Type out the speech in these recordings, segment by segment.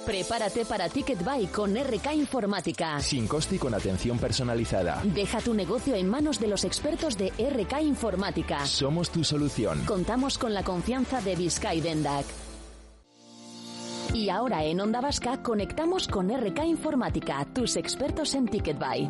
Prepárate para Ticketbuy con RK Informática. Sin coste y con atención personalizada. Deja tu negocio en manos de los expertos de RK Informática. Somos tu solución. Contamos con la confianza de Vizcay Dendac. Y ahora en Onda Vasca conectamos con RK Informática, tus expertos en Ticketbuy.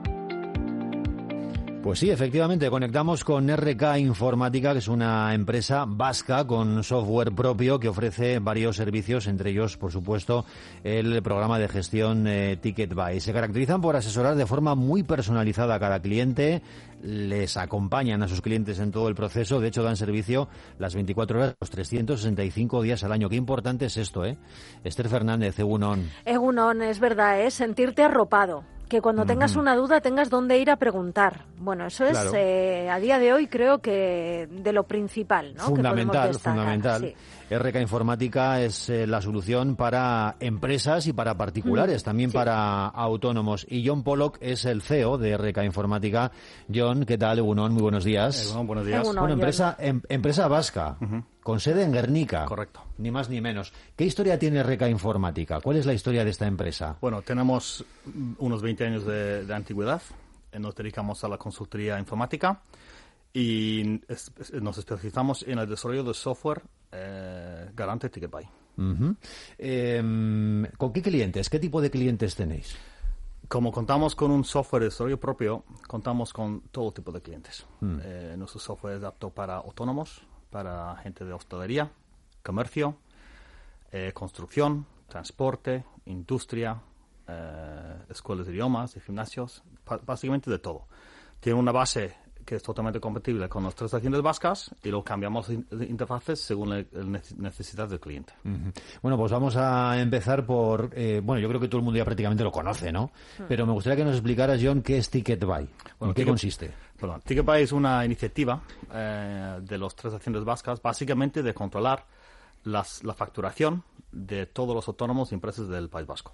Pues sí, efectivamente, conectamos con RK Informática, que es una empresa vasca con software propio que ofrece varios servicios, entre ellos, por supuesto, el programa de gestión Ticketbuy. Se caracterizan por asesorar de forma muy personalizada a cada cliente, les acompañan a sus clientes en todo el proceso, de hecho dan servicio las 24 horas, los 365 días al año. Qué importante es esto, ¿eh? Esther Fernández, Egunon. Egunon, es verdad, es sentirte arropado. Que cuando tengas una duda tengas dónde ir a preguntar. Bueno, eso es, Claro. A día de hoy creo que de lo principal, ¿no? Fundamental, que podemos fundamental. sí. RK Informática es la solución para empresas y para particulares, también sí. para autónomos. Y John Pollock es el CEO de RK Informática. John, ¿qué tal? Egunon, muy buenos días. Egunon, buenos días. Egunon, Bueno, John. empresa vasca, con sede en Guernica. Correcto. Ni más ni menos. ¿Qué historia tiene RK Informática? ¿Cuál es la historia de esta empresa? Bueno, tenemos unos 20 años de antigüedad. Nos dedicamos a la consultoría informática y nos especializamos en el desarrollo de software garante Ticketbuy. ¿Con qué clientes? ¿Qué tipo de clientes tenéis? Como contamos con un software de desarrollo propio, contamos con todo tipo de clientes. Nuestro software es apto para autónomos, para gente de hostelería, comercio, construcción, transporte, industria, escuelas de idiomas, de gimnasios, básicamente de todo. Tiene una base que es totalmente compatible con las transacciones vascas y lo cambiamos de interfaces según la necesidad del cliente. Bueno, pues vamos a empezar por... bueno, yo creo que todo el mundo ya prácticamente lo conoce, ¿no? Pero me gustaría que nos explicaras, John, qué es Ticketbuy. ¿En qué consiste? Perdón, Ticketbuy es una iniciativa de las transacciones vascas, básicamente de controlar la facturación de todos los autónomos y empresas del País Vasco.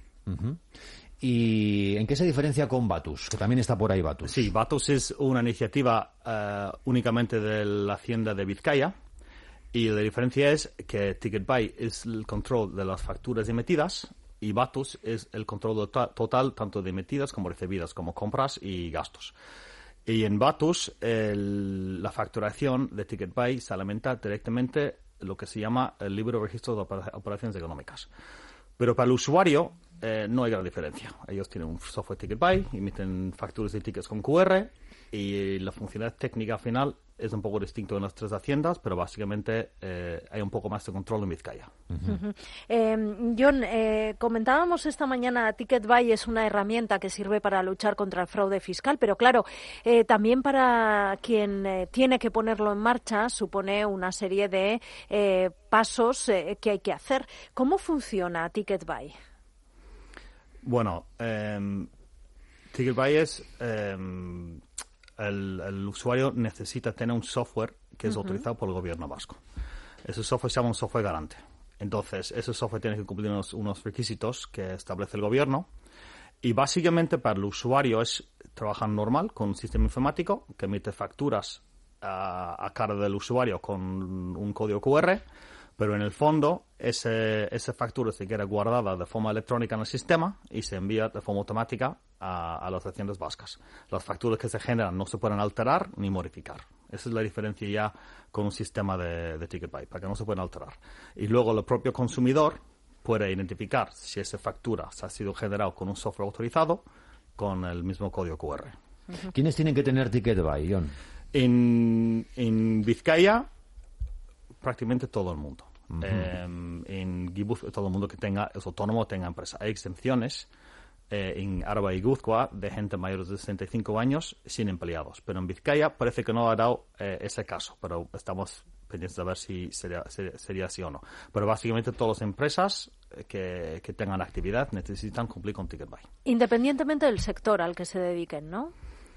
¿Y en qué se diferencia con Batus? Que también está por ahí Batus. Sí, Batus es una iniciativa únicamente de la Hacienda de Vizcaya y la diferencia es que Ticketbuy es el control de las facturas emitidas y Batus es el control total tanto de emitidas como recibidas, como compras y gastos. Y en Batus la facturación de Ticketbuy se alimenta directamente lo que se llama el libro de registro de operaciones económicas. Pero para el usuario no hay gran diferencia. Ellos tienen un software Ticketbuy, emiten facturas y tickets con QR y la funcionalidad técnica final es un poco distinto en las tres haciendas, pero básicamente hay un poco más de control en Vizcaya. John, comentábamos esta mañana, Ticketbuy es una herramienta que sirve para luchar contra el fraude fiscal, pero claro, también para quien tiene que ponerlo en marcha supone una serie de pasos que hay que hacer. ¿Cómo funciona Ticketbuy? Bueno, Ticketbuy es... El usuario necesita tener un software que es autorizado por el gobierno vasco. Ese software se llama un software garante. Entonces, ese software tiene que cumplir unos requisitos que establece el gobierno. Y básicamente para el usuario es trabajar normal con un sistema informático que emite facturas a cara del usuario con un código QR. Pero en el fondo, esa factura se queda guardada de forma electrónica en el sistema y se envía de forma automática a las haciendas vascas. Las facturas que se generan no se pueden alterar ni modificar. Esa es la diferencia ya con un sistema de Ticketbuy, para que no se pueden alterar. Y luego el propio consumidor puede identificar si esa factura se ha sido generada con un software autorizado con el mismo código QR. ¿Quiénes tienen que tener Ticketbuy, John? En Vizcaya, prácticamente todo el mundo. En Gipuzkoa, todo el mundo que es autónomo tenga empresa. Hay excepciones en Araba y Gipuzkoa de gente mayores de 65 años sin empleados. Pero en Vizcaya parece que no ha dado ese caso, pero estamos pendientes de ver si sería así o no. Pero básicamente todas las empresas que tengan actividad necesitan cumplir con Ticketbuy. Independientemente del sector al que se dediquen, ¿no?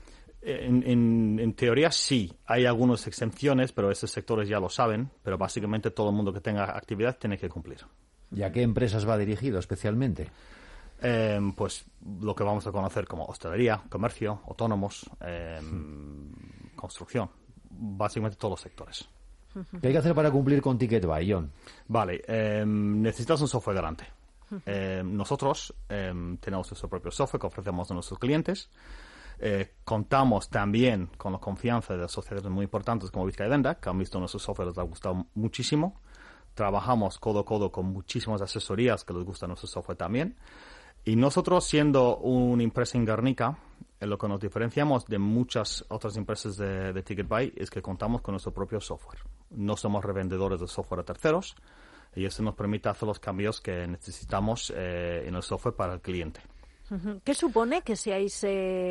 En teoría sí, hay algunas exenciones, pero esos sectores ya lo saben, pero básicamente todo el mundo que tenga actividad tiene que cumplir. ¿Y a qué empresas va dirigido especialmente? Pues lo que vamos a conocer como hostelería, comercio, autónomos, construcción, básicamente todos los sectores. ¿Qué hay que hacer para cumplir con Ticketbuy, John? Vale, necesitas un software garante. Nosotros tenemos nuestro propio software que ofrecemos a nuestros clientes. Contamos también con la confianza de sociedades muy importantes como Vizcaya Dendak, que han visto nuestro software, les ha gustado muchísimo. Trabajamos codo a codo con muchísimas asesorías que les gusta nuestro software también. Y nosotros, siendo una empresa en Guernica, lo que nos diferenciamos de muchas otras empresas de TicketBuy es que contamos con nuestro propio software. No somos revendedores de software a terceros y eso nos permite hacer los cambios que necesitamos en el software para el cliente. ¿Qué supone que seáis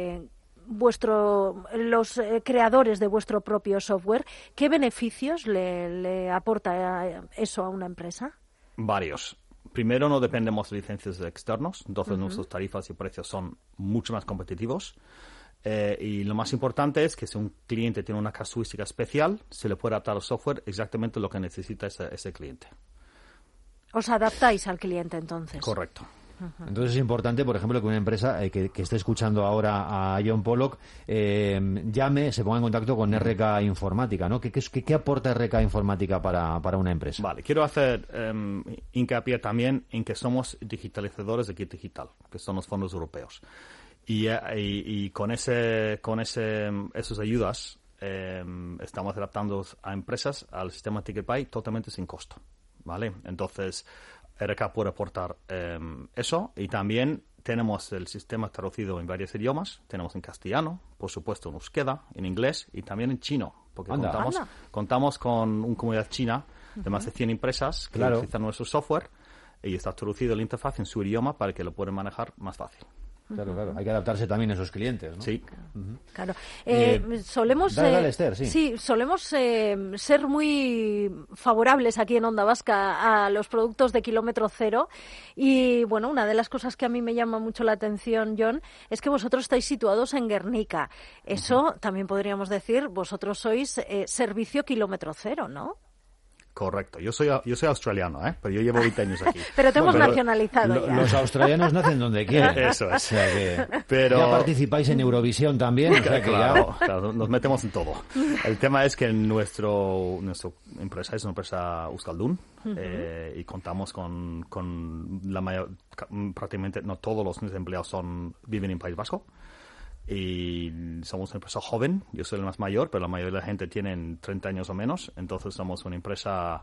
los creadores de vuestro propio software? ¿Qué beneficios le aporta eso a una empresa? Varios. Primero, no dependemos de licencias externos, entonces nuestras tarifas y precios son mucho más competitivos. Y lo más importante es que si un cliente tiene una casuística especial, se le puede adaptar al software exactamente lo que necesita ese cliente. ¿Os adaptáis al cliente entonces? Correcto. Entonces es importante, por ejemplo, que una empresa que esté escuchando ahora a John Pollock llame, se ponga en contacto con RK Informática, ¿no? ¿Qué aporta RK Informática para una empresa? Vale, quiero hacer hincapié también en que somos digitalizadores de kit digital, que son los fondos europeos. Y con esas ayudas estamos adaptando a empresas al sistema TicketBuy totalmente sin costo, ¿vale? Entonces, RK puede aportar eso, y también tenemos el sistema traducido en varios idiomas. Tenemos en castellano, por supuesto en euskera, en inglés y también en chino, porque contamos con una comunidad china de más de 100 empresas que utilizan nuestro software y está traducido la interfaz en su idioma para que lo puedan manejar más fácil. Claro. Hay que adaptarse también a esos clientes, ¿no? Sí. Claro. Solemos dale, Esther, sí. Solemos ser muy favorables aquí en Onda Vasca a los productos de kilómetro cero. Y, bueno, una de las cosas que a mí me llama mucho la atención, John, es que vosotros estáis situados en Guernica. Eso también podríamos decir, vosotros sois servicio kilómetro cero, ¿no? Correcto. Yo soy australiano, pero yo llevo 20 años aquí. Pero te hemos nacionalizado ya. Los australianos nacen donde quieren. Eso es. O sea pero ya participáis en Eurovisión también. O sea que claro, nos metemos en todo. El tema es que nuestra empresa es una empresa euskaldun y contamos con la mayor, prácticamente no todos los empleados viven en País Vasco. Y somos una empresa joven, yo soy el más mayor, pero la mayoría de la gente tiene 30 años o menos, entonces somos una empresa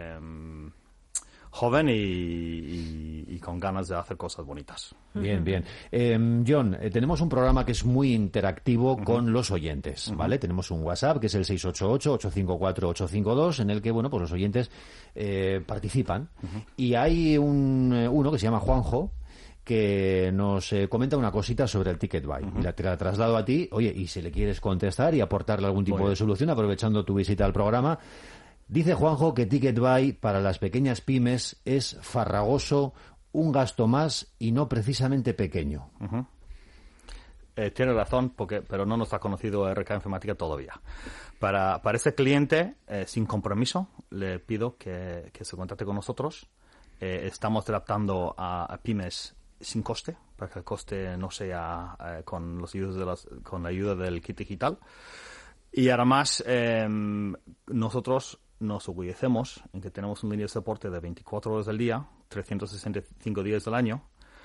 joven y con ganas de hacer cosas bonitas. Bien. John, tenemos un programa que es muy interactivo con los oyentes, ¿vale? Tenemos un WhatsApp que es el 688-854-852 en el que, bueno, pues los oyentes participan y hay uno que se llama Juanjo, que nos comenta una cosita sobre el TicketBuy. Y te la traslado a ti. Oye, y si le quieres contestar y aportarle algún tipo de solución, aprovechando tu visita al programa. Dice Juanjo que TicketBuy para las pequeñas pymes es farragoso, un gasto más y no precisamente pequeño. Tiene razón, pero no nos ha conocido RK Informática todavía. Para ese cliente, sin compromiso, le pido que se contacte con nosotros. Estamos adaptando a pymes sin coste, para que el coste no sea con la ayuda del kit digital. Y además, nosotros nos orgullecemos en que tenemos una línea de soporte de 24 horas del día, 365 días del año,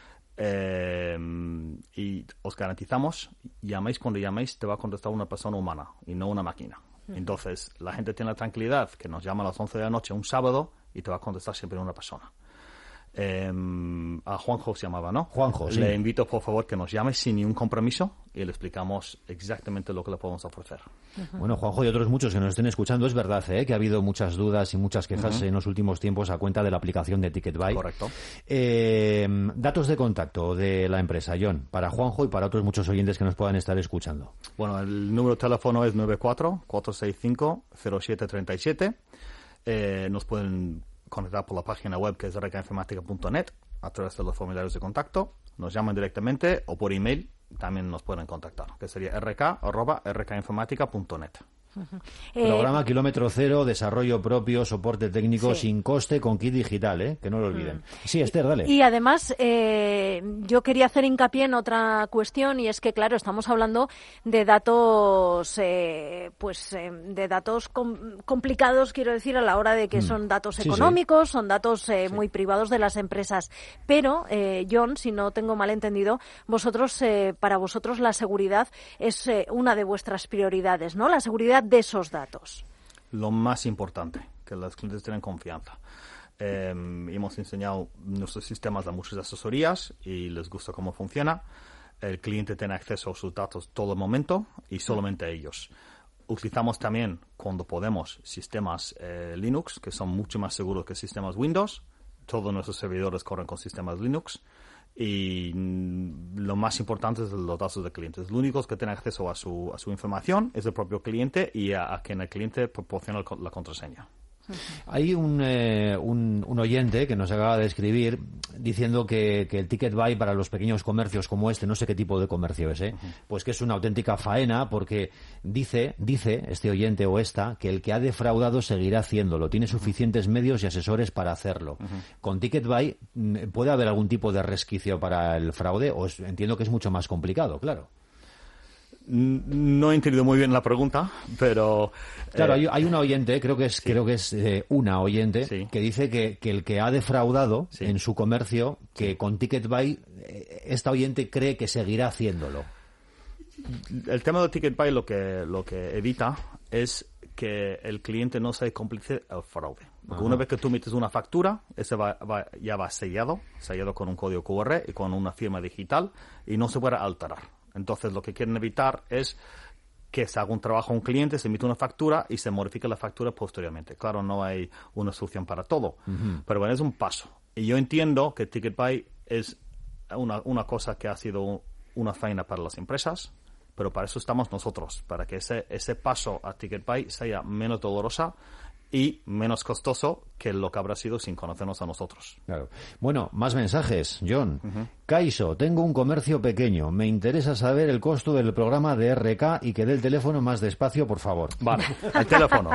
y os garantizamos, llaméis cuando llaméis, te va a contestar una persona humana y no una máquina. Entonces, la gente tiene la tranquilidad que nos llama a las 11 de la noche un sábado y te va a contestar siempre una persona. A Juanjo se llamaba, ¿no? Juanjo, sí. Le invito, por favor, que nos llame sin ningún compromiso y le explicamos exactamente lo que le podemos ofrecer. Bueno, Juanjo y otros muchos que nos estén escuchando, es verdad que ha habido muchas dudas y muchas quejas en los últimos tiempos a cuenta de la aplicación de TicketBuy. Correcto. Datos de contacto de la empresa, John, para Juanjo y para otros muchos oyentes que nos puedan estar escuchando. Bueno, el número de teléfono es 94-465-0737. Nos pueden conectar por la página web que es rkinformatica.net a través de los formularios de contacto. Nos llaman directamente o por email también nos pueden contactar, que sería rk@rkinformatica.net. Programa kilómetro cero, desarrollo propio, soporte técnico sin coste con kit digital, que no lo olviden. Sí, Esther, dale. Y además, yo quería hacer hincapié en otra cuestión, y es que, claro, estamos hablando de datos, de datos complicados, quiero decir, a la hora de que son datos económicos, son datos muy privados de las empresas. Pero, John, si no tengo mal entendido, para vosotros la seguridad es una de vuestras prioridades, ¿no? La seguridad de esos datos. Lo más importante, que los clientes tengan confianza. Hemos enseñado nuestros sistemas a muchas asesorías y les gusta cómo funciona. El cliente tiene acceso a sus datos todo el momento y solamente a ellos. Utilizamos también, cuando podemos, sistemas Linux, que son mucho más seguros que sistemas Windows. Todos nuestros servidores corren con sistemas Linux. Y lo más importante es los datos del cliente. Los únicos que tienen acceso a su información es el propio cliente y a quien el cliente proporciona la contraseña. Hay un oyente que nos acaba de escribir diciendo que el Ticket Buy para los pequeños comercios como no sé qué tipo de comercio es, pues que es una auténtica faena, porque dice este oyente o esta que el que ha defraudado seguirá haciéndolo, tiene suficientes medios y asesores para hacerlo. Con Ticket Buy, ¿puede haber algún tipo de resquicio para el fraude? O entiendo que es mucho más complicado, claro. No he entendido muy bien la pregunta, pero... Claro, hay una oyente, creo que es una oyente, que dice que el que ha defraudado en su comercio, que con Ticket Buy, esta oyente cree que seguirá haciéndolo. El tema del Ticket Buy lo que evita es que el cliente no sea cómplice del fraude. Porque una vez que tú metes una factura, ese ya va sellado con un código QR y con una firma digital, y no se puede alterar. Entonces, lo que quieren evitar es que se haga un trabajo a un cliente, se emite una factura y se modifique la factura posteriormente. Claro, no hay una solución para todo, pero bueno, es un paso. Y yo entiendo que Ticket Buy es una cosa que ha sido una faena para las empresas, pero para eso estamos nosotros, para que ese paso a Ticket Buy sea menos dolorosa y menos costoso que lo que habrá sido sin conocernos a nosotros. Claro. Bueno, más mensajes, John. Kaiso, tengo un comercio pequeño. Me interesa saber el costo del programa de RK y que dé el teléfono más despacio, por favor. Vale, el teléfono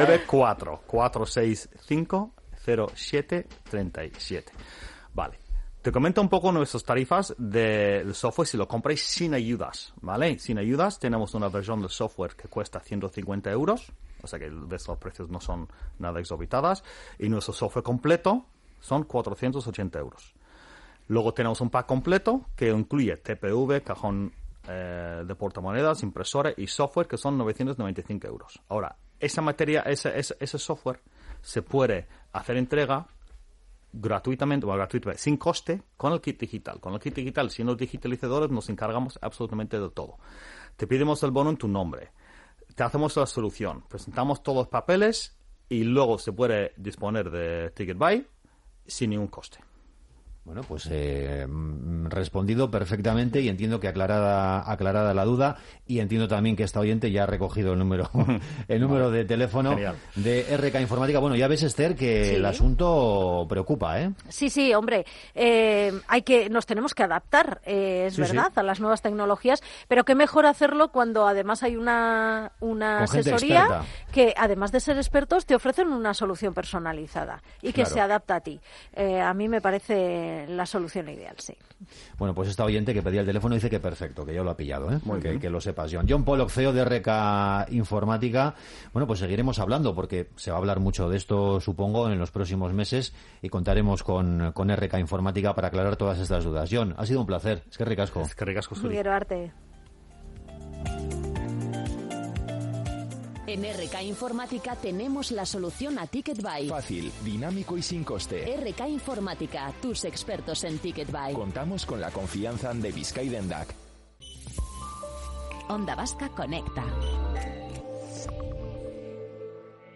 944650737. Vale. Te comento un poco nuestras tarifas del software si lo compráis sin ayudas, ¿vale? Sin ayudas tenemos una versión del software que cuesta 150 euros, o sea que los precios no son nada exorbitadas, y nuestro software completo son 480 euros. Luego tenemos un pack completo que incluye TPV, cajón de portamonedas, impresora y software, que son 995 euros. Ahora, ese software se puede hacer entrega gratuitamente, sin coste, con el kit digital. Con el kit digital, siendo los digitalizadores, nos encargamos absolutamente de todo. Te pedimos el bono en tu nombre, te hacemos la solución, presentamos todos los papeles y luego se puede disponer de Ticket Buy sin ningún coste. Bueno, pues respondido perfectamente, y entiendo que aclarada la duda, y entiendo también que esta oyente ya ha recogido el número de teléfono Genial. De RK Informática. Bueno, ya ves, Esther, que el asunto preocupa, ¿eh? Sí, hombre, nos tenemos que adaptar, verdad, a las nuevas tecnologías, pero qué mejor hacerlo cuando además hay una asesoría que, además de ser expertos, te ofrecen una solución personalizada y que se adapta a ti. A mí me parece la solución ideal, sí. Bueno, pues esta oyente que pedía el teléfono dice que perfecto, que ya lo ha pillado, ¿eh? Que lo sepas, John. John Pollock, CEO de RK Informática. Bueno, pues seguiremos hablando, porque se va a hablar mucho de esto, supongo, en los próximos meses, y contaremos con RK Informática para aclarar todas estas dudas. John, ha sido un placer. Es que ricasco. Quiero arte. En RK Informática tenemos la solución a Ticket Buy. Fácil, dinámico y sin coste. RK Informática, tus expertos en Ticket Buy. Contamos con la confianza de Vizcay Dendac. Onda Vasca conecta.